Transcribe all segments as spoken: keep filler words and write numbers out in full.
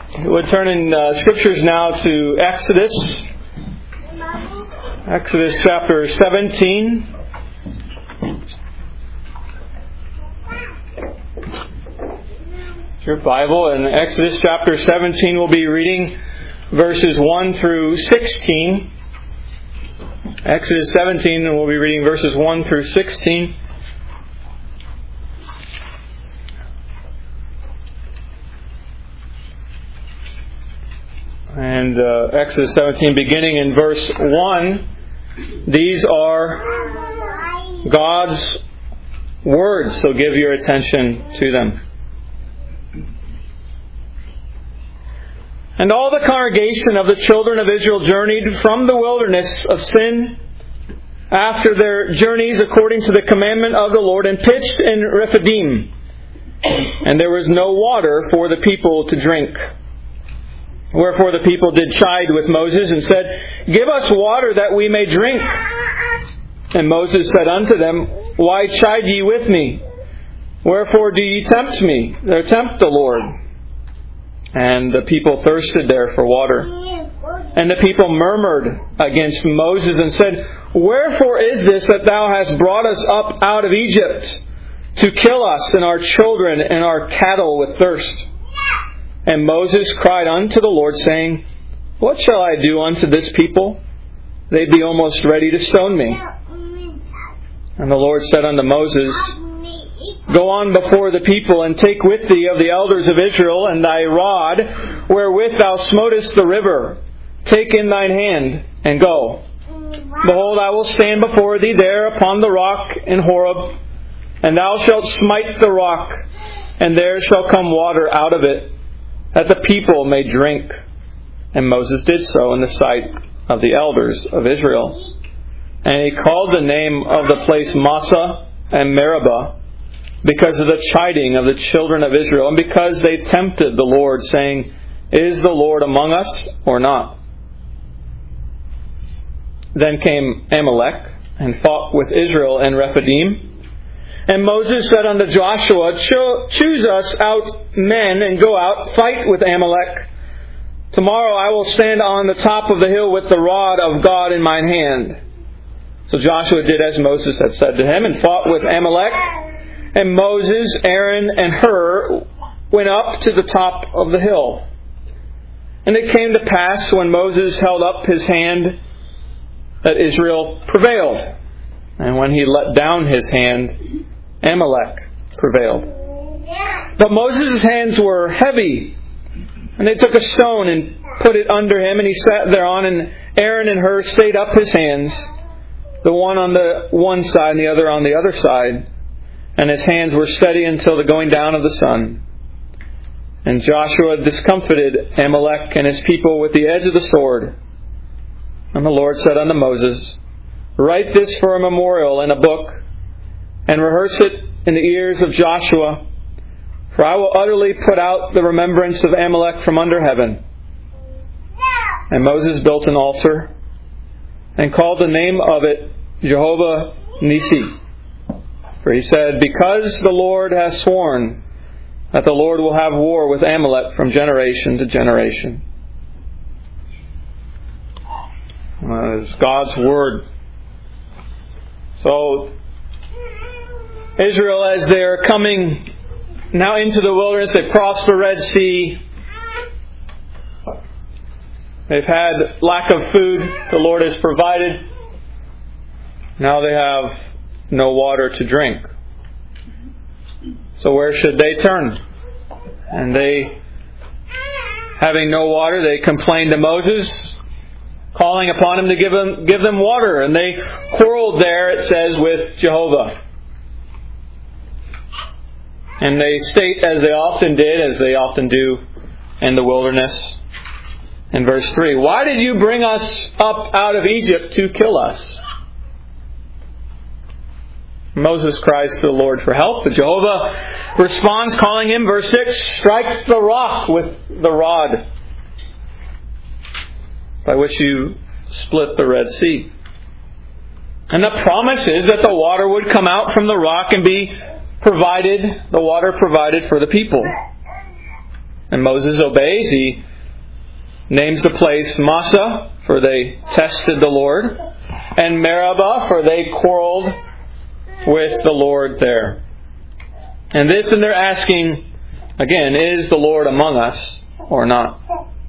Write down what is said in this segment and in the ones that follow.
We'll turn in uh, Scriptures now to Exodus. Exodus chapter seventeen. Your Bible in Exodus chapter seventeen, we'll be reading verses one through sixteen. Exodus seventeen, and we'll be reading verses one through sixteen. And uh, Exodus seventeen, beginning in verse one, these are God's words, so give your attention to them. And all the congregation of the children of Israel journeyed from the wilderness of Sin after their journeys according to the commandment of the Lord, and pitched in Rephidim. And there was no water for the people to drink. Wherefore the people did chide with Moses, and said, Give us water that we may drink. And Moses said unto them, Why chide ye with me? Wherefore do ye tempt me, or tempt the Lord? And the people thirsted there for water. And the people murmured against Moses, and said, Wherefore is this that thou hast brought us up out of Egypt, to kill us and our children and our cattle with thirst? And Moses cried unto the Lord, saying, What shall I do unto this people? They be almost ready to stone me. And the Lord said unto Moses, Go on before the people, and take with thee of the elders of Israel, and thy rod, wherewith thou smotest the river. Take in thine hand, and go. Behold, I will stand before thee there upon the rock in Horeb, and thou shalt smite the rock, and there shall come water out of it, that the people may drink. And Moses did so in the sight of the elders of Israel. And he called the name of the place Massah and Meribah, because of the chiding of the children of Israel, and because they tempted the Lord, saying, Is the Lord among us or not? Then came Amalek, and fought with Israel in Rephidim. And Moses said unto Joshua, Choose us out men, and go out, fight with Amalek. Tomorrow I will stand on the top of the hill with the rod of God in mine hand. So Joshua did as Moses had said to him, and fought with Amalek. And Moses, Aaron, and Hur went up to the top of the hill. And it came to pass, when Moses held up his hand, that Israel prevailed. And when he let down his hand, Amalek prevailed. But Moses' hands were heavy. And they took a stone and put it under him, and he sat thereon. And Aaron and Hur stayed up his hands, the one on the one side and the other on the other side. And his hands were steady until the going down of the sun. And Joshua discomfited Amalek and his people with the edge of the sword. And the Lord said unto Moses, Write this for a memorial in a book, and rehearse it in the ears of Joshua, for I will utterly put out the remembrance of Amalek from under heaven. And Moses built an altar, and called the name of it Jehovah Nissi. For he said, Because the Lord has sworn that the Lord will have war with Amalek from generation to generation. That is God's Word. So, Israel, as they are coming now into the wilderness, they've crossed the Red Sea. They've had lack of food. The Lord has provided. Now they have no water to drink. So where should they turn? And they, having no water, they complained to Moses, calling upon him to give them, give them water. And they quarreled there, it says, with Jehovah. And they state, as they often did, as they often do in the wilderness, in verse three, Why did you bring us up out of Egypt to kill us? Moses cries to the Lord for help, but Jehovah responds, calling him, verse six, Strike the rock with the rod by which you split the Red Sea. And the promise is that the water would come out from the rock and be provided, the water provided for the people. And Moses obeys. He names the place Massah, for they tested the Lord, and Meribah, for they quarreled with the Lord there. And this, and they're asking, again, is the Lord among us or not?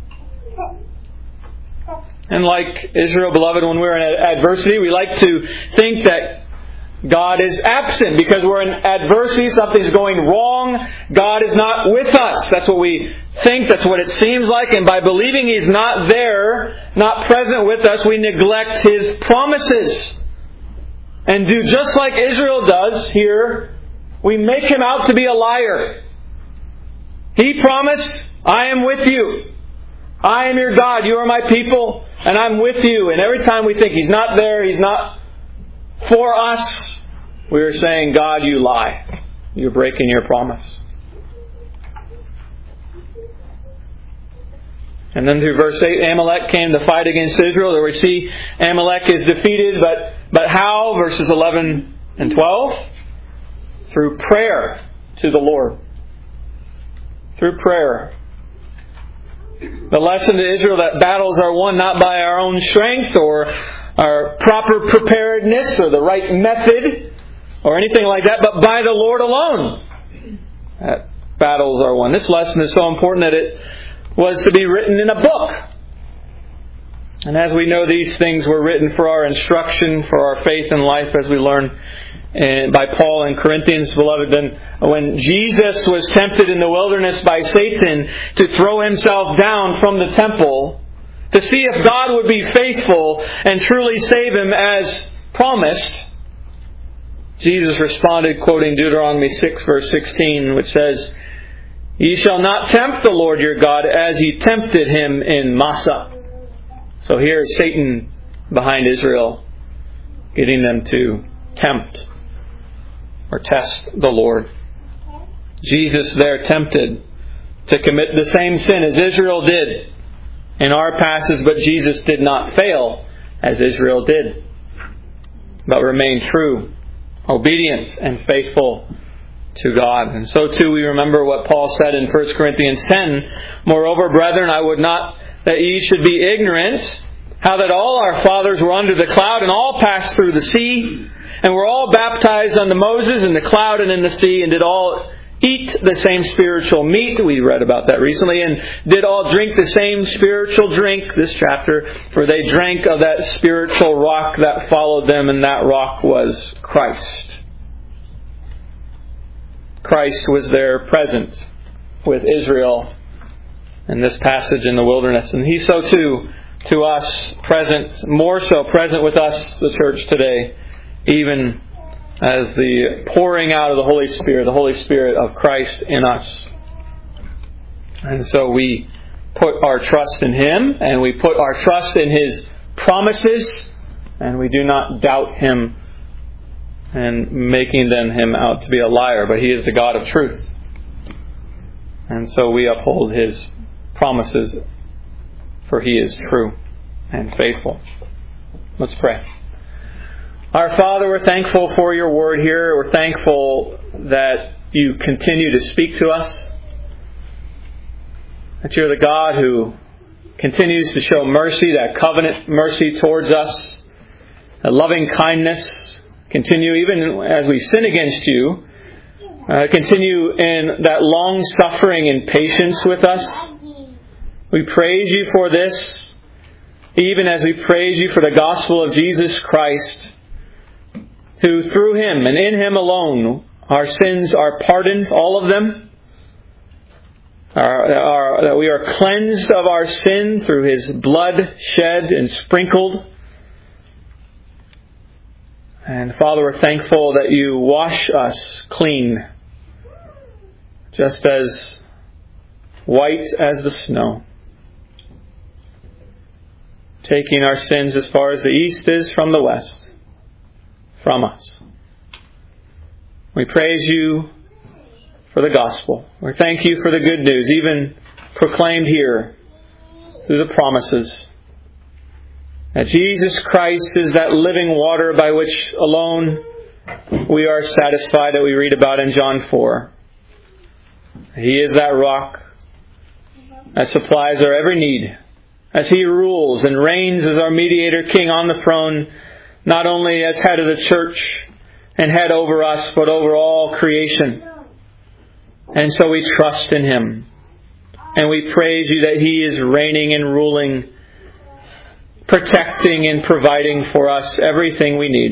And like Israel, beloved, when we're in adversity, we like to think that God is absent because we're in adversity, something's going wrong, God is not with us. That's what we think, that's what it seems like, and by believing He's not there, not present with us, we neglect His promises. And do just like Israel does here, we make Him out to be a liar. He promised, I am with you. I am your God, you are my people, and I'm with you. And every time we think He's not there, He's not for us, we are saying, God, you lie. You're breaking your promise. And then through verse eight, Amalek came to fight against Israel. There we see Amalek is defeated, but, but how? Verses eleven and twelve. Through prayer to the Lord. Through prayer. The lesson to Israel that battles are won not by our own strength or our proper preparedness or the right method or anything like that, but by the Lord alone. That battles are won. This lesson is so important that it was to be written in a book. And as we know, these things were written for our instruction, for our faith and life, as we learn by Paul in Corinthians, beloved. Then when Jesus was tempted in the wilderness by Satan to throw Himself down from the temple to see if God would be faithful and truly save him as promised, Jesus responded, quoting Deuteronomy six, verse sixteen, which says, "Ye shall not tempt the Lord your God as ye tempted Him in Massah." So here is Satan behind Israel, getting them to tempt or test the Lord. Jesus there tempted to commit the same sin as Israel did in our passage, but Jesus did not fail as Israel did, but remained true, obedient, and faithful to God. And so too we remember what Paul said in First Corinthians ten, "Moreover, brethren, I would not that ye should be ignorant, how that all our fathers were under the cloud, and all passed through the sea, and were all baptized unto Moses in the cloud and in the sea, and did all eat the same spiritual meat," we read about that recently, "and did all drink the same spiritual drink," this chapter, "for they drank of that spiritual rock that followed them, and that rock was Christ." Christ was there present with Israel in this passage in the wilderness. And He's so too to us present, more so present with us, the church today, even as the pouring out of the Holy Spirit, the Holy Spirit of Christ in us. And so we put our trust in Him, and we put our trust in His promises, and we do not doubt Him and making them Him out to be a liar, but He is the God of truth. And so we uphold His promises, for He is true and faithful. Let's pray. Our Father, we're thankful for Your Word here. We're thankful that You continue to speak to us, that You're the God who continues to show mercy, that covenant mercy towards us, a loving kindness. Continue, even as we sin against You, uh, continue in that long suffering and patience with us. We praise You for this, even as we praise You for the gospel of Jesus Christ, who through Him and in Him alone our sins are pardoned, all of them. Our, our, that we are cleansed of our sin through His blood shed and sprinkled. And Father, we're thankful that You wash us clean, just as white as the snow, taking our sins as far as the east is from the west, from us. We praise You for the gospel. We thank You for the good news, even proclaimed here through the promises, that Jesus Christ is that living water by which alone we are satisfied, that we read about in John four. He is that rock that supplies our every need, as He rules and reigns as our mediator king on the throne, not only as head of the church and head over us, but over all creation. And so we trust in Him. And we praise You that He is reigning and ruling, protecting and providing for us everything we need.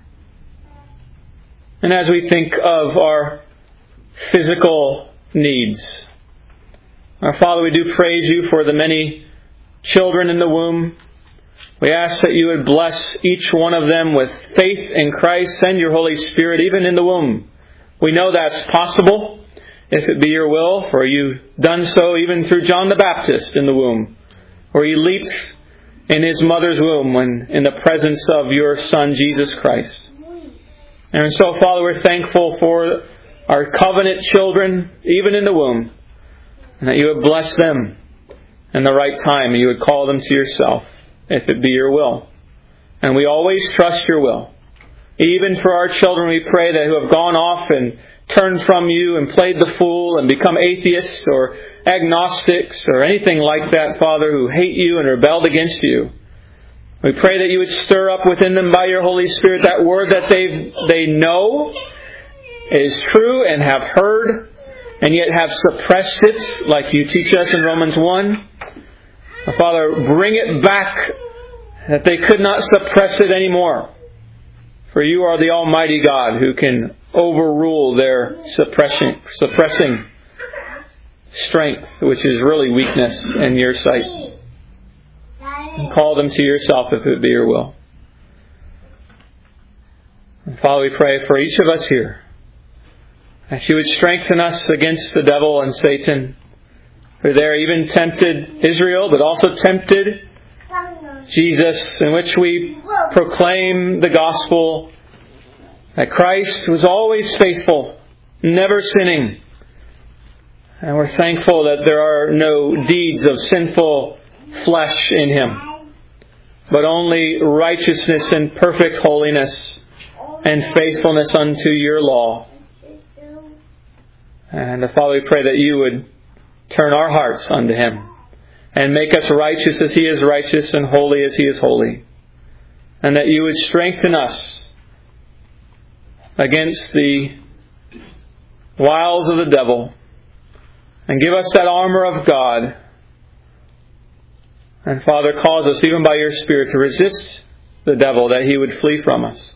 And as we think of our physical needs, our Father, we do praise You for the many children in the womb. We ask that You would bless each one of them with faith in Christ. Send Your Holy Spirit even in the womb. We know that's possible, if it be Your will, for You've done so even through John the Baptist in the womb, where he leaped in his mother's womb when in the presence of Your Son, Jesus Christ. And so, Father, we're thankful for our covenant children, even in the womb, and that You would bless them in the right time, and You would call them to Yourself, if it be Your will. And we always trust Your will. Even for our children, we pray that who have gone off and turned from You and played the fool and become atheists or agnostics or anything like that, Father, who hate You and rebelled against You. We pray that You would stir up within them by Your Holy Spirit that word that they they know is true and have heard, and yet have suppressed it, like You teach us in Romans one. Father, bring it back, that they could not suppress it anymore. For You are the Almighty God who can overrule their suppression, suppressing strength, which is really weakness in Your sight. And call them to Yourself if it be Your will. And Father, we pray for each of us here, that You would strengthen us against the devil and Satan. For they even tempted Israel, but also tempted Jesus, in which we proclaim the gospel, that Christ was always faithful, never sinning. And we're thankful that there are no deeds of sinful flesh in Him, but only righteousness and perfect holiness and faithfulness unto Your law. And Father, we pray that You would turn our hearts unto Him and make us righteous as He is righteous and holy as He is holy. And that You would strengthen us against the wiles of the devil and give us that armor of God. And Father, cause us even by Your Spirit to resist the devil, that he would flee from us.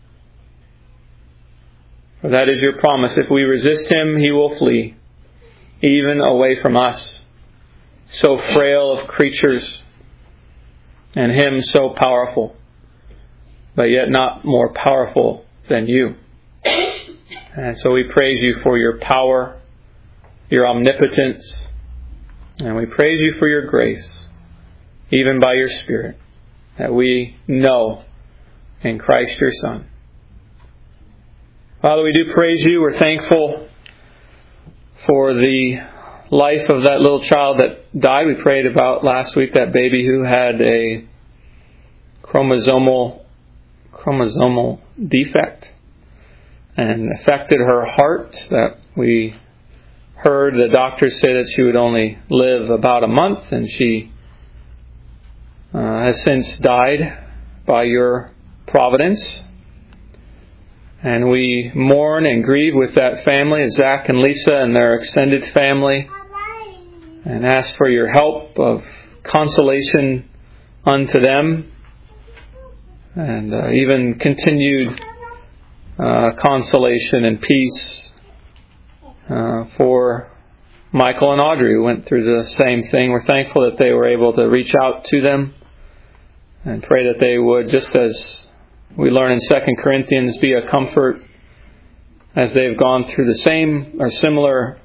For that is Your promise. If we resist him, he will flee, even away from us, so frail of creatures, and him so powerful, but yet not more powerful than You. And so we praise You for Your power, Your omnipotence, and we praise You for Your grace, even by Your Spirit, that we know in Christ Your Son. Father, we do praise You. We're thankful for the life of that little child that died. We prayed about last week, that baby who had a chromosomal chromosomal defect and affected her heart, that we heard the doctors say that she would only live about a month, and she uh, has since died by Your providence. And we mourn and grieve with that family, Zach and Lisa and their extended family, and ask for Your help of consolation unto them, and uh, even continued uh, consolation and peace uh, for Michael and Audrey, who went through the same thing. We're thankful that they were able to reach out to them, and pray that they would, just as we learn in Second Corinthians, be a comfort as they've gone through the same or similar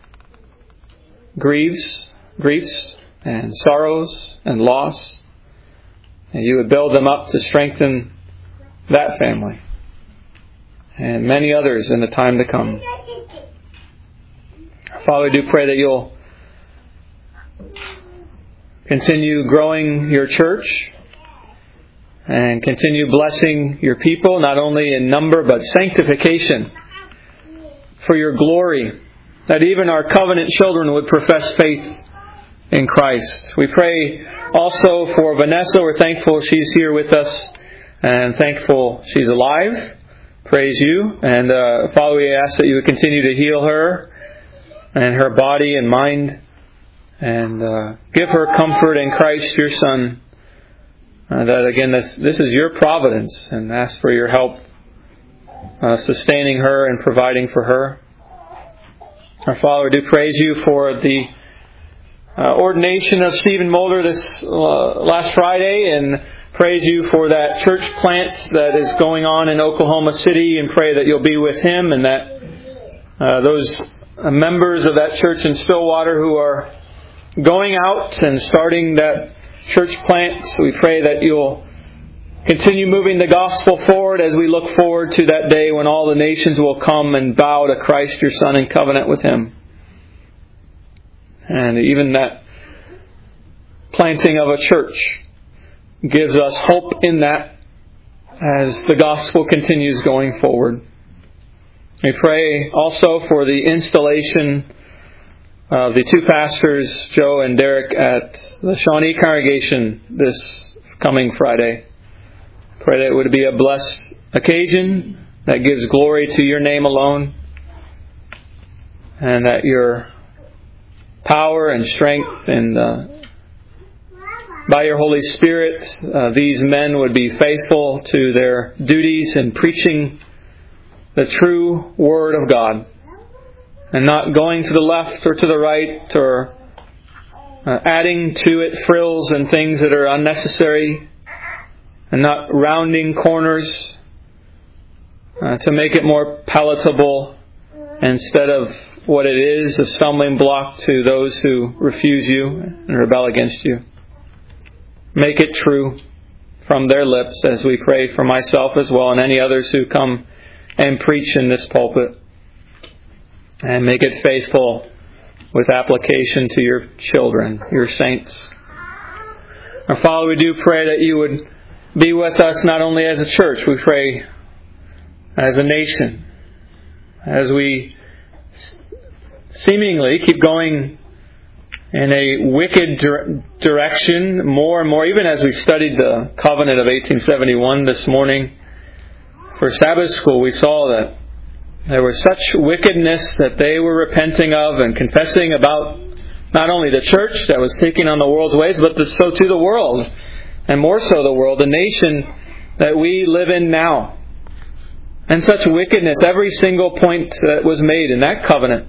griefs, griefs and sorrows and loss. And You would build them up to strengthen that family and many others in the time to come. Father, I do pray that You'll continue growing Your church and continue blessing Your people, not only in number but sanctification for Your glory, that even our covenant children would profess faith in Christ. We pray also for Vanessa. We're thankful she's here with us and thankful she's alive. Praise you. And uh, Father, we ask that you would continue to heal her and her body and mind, and uh, give her comfort in Christ, your Son. Uh, that again, this, this is your providence, and ask for your help uh, sustaining her and providing for her. Our Father, we do praise you for the uh, ordination of Stephen Mulder this uh, last Friday, and praise you for that church plant that is going on in Oklahoma City, and pray that you'll be with him and that uh, those members of that church in Stillwater who are going out and starting that church plant. So we pray that you'll continue moving the gospel forward as we look forward to that day when all the nations will come and bow to Christ, your Son, in covenant with Him. And even that planting of a church gives us hope in that as the gospel continues going forward. We pray also for the installation of the two pastors, Joe and Derek, at the Shawnee congregation this coming Friday. Pray that it would be a blessed occasion that gives glory to your name alone, and that your power and strength and uh, by your Holy Spirit, uh, these men would be faithful to their duties in preaching the true Word of God, and not going to the left or to the right, or uh, adding to it frills and things that are unnecessary, and not rounding corners uh, to make it more palatable instead of what it is, a stumbling block to those who refuse you and rebel against you. Make it true from their lips, as we pray for myself as well and any others who come and preach in this pulpit. And make it faithful with application to your children, your saints. Our Father, we do pray that you would be with us not only as a church, we pray as a nation, as we seemingly keep going in a wicked direction more and more, even as we studied the covenant of eighteen seventy-one this morning for Sabbath school. We saw that there was such wickedness that they were repenting of and confessing about not only the church that was taking on the world's ways, but so to the world, and more so the world, the nation that we live in now. And such wickedness, every single point that was made in that covenant,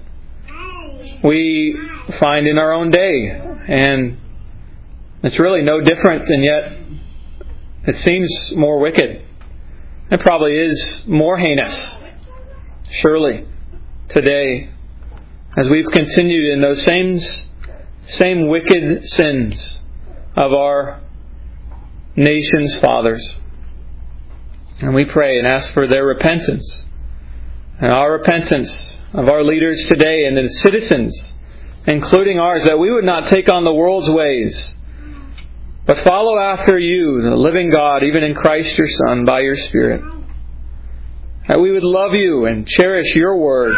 we find in our own day. And it's really no different, and yet it seems more wicked. It probably is more heinous, surely, today, as we've continued in those same, same wicked sins of our nation's fathers. And we pray and ask for their repentance, and our repentance of our leaders today and the citizens, including ours, that we would not take on the world's ways, but follow after you, the living God, even in Christ your Son, by your Spirit. That we would love you and cherish your Word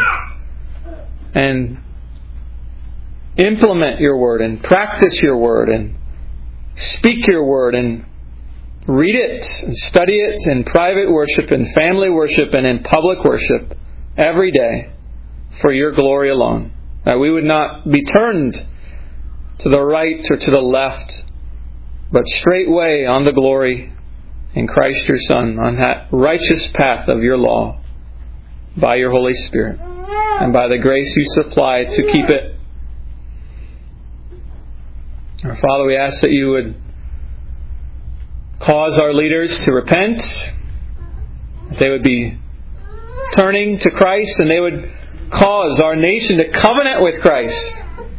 and implement your Word and practice your Word and speak your Word and read it and study it in private worship and family worship and in public worship every day for your glory alone. That we would not be turned to the right or to the left, but straightway on the glory in Christ your Son, on that righteous path of your law, by your Holy Spirit, and by the grace you supply to keep it. Our Father, we ask that you would cause our leaders to repent, that they would be turning to Christ, and they would cause our nation to covenant with Christ.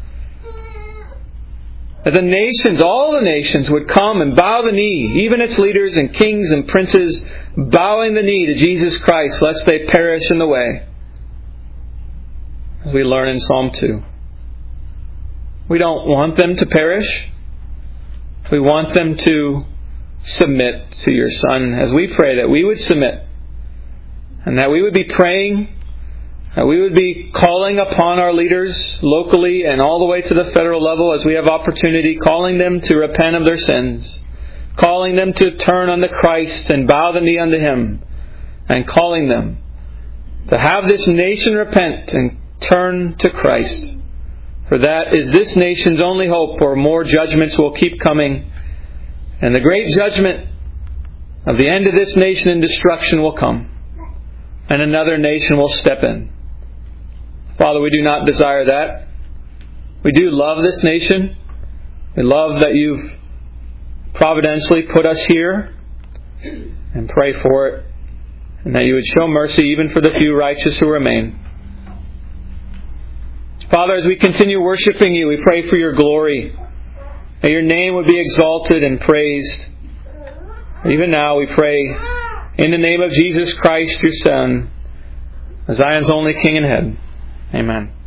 That the nations, all the nations, would come and bow the knee, even its leaders and kings and princes, bowing the knee to Jesus Christ, lest they perish in the way. As we learn in Psalm two. We don't want them to perish. We want them to submit to your Son, as we pray that we would submit, and that we would be praying that we would be calling upon our leaders locally and all the way to the federal level as we have opportunity, calling them to repent of their sins, calling them to turn unto Christ and bow the knee unto Him, and calling them to have this nation repent and turn to Christ. For that is this nation's only hope, or more judgments will keep coming, and the great judgment of the end of this nation and destruction will come, and another nation will step in. Father, we do not desire that. We do love this nation. We love that You've providentially put us here, and pray for it, and that You would show mercy even for the few righteous who remain. Father, as we continue worshiping You, we pray for Your glory, that Your name would be exalted and praised. Even now we pray in the name of Jesus Christ, Your Son, Zion's only King and Head. Amen.